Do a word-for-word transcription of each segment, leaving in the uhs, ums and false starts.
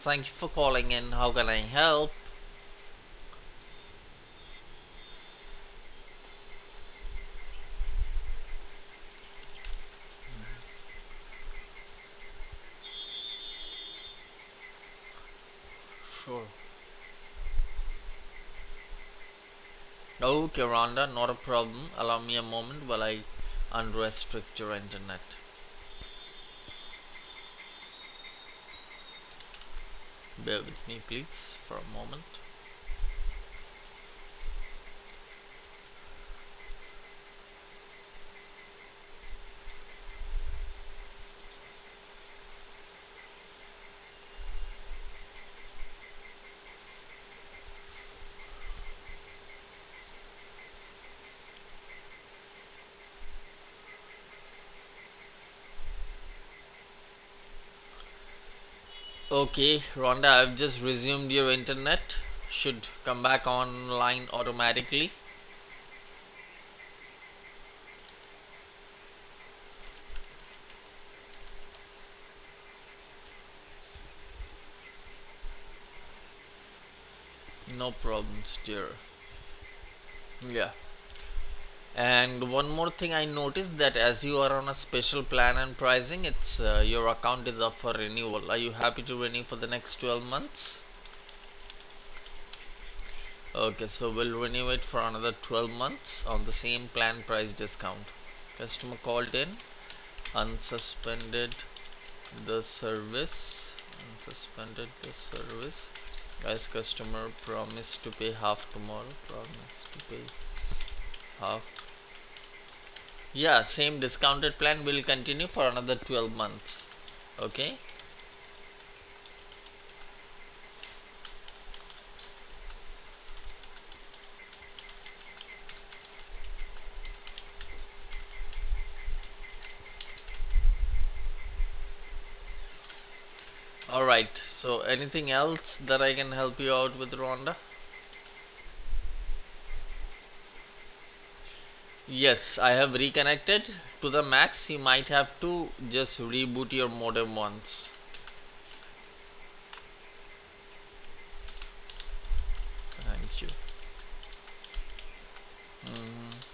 Thank you for calling in. How can I help? Sure. Okay, Rhonda, not a problem. Allow me a moment while I unrestrict your internet. Bear with me, please, for a moment. Okay, Rhonda, I've just resumed your internet. Should come back online automatically. No problems, dear. Yeah. And one more thing I noticed that as you are on a special plan and pricing, it's uh, your account is up for renewal. Are you happy to renew for the next twelve months? Okay, so we'll renew it for another twelve months on the same plan price discount. Customer called in, unsuspended the service, unsuspended the service. As customer promised to pay half tomorrow, promised to pay half. Yeah, same discounted plan will continue for another twelve months. Okay. All right. So anything else that I can help you out with, Rhonda? Yes, I have reconnected to the max. You might have to just reboot your modem once. Thank you. Mhm.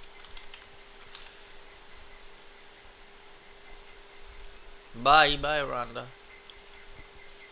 Bye, bye, Rhonda.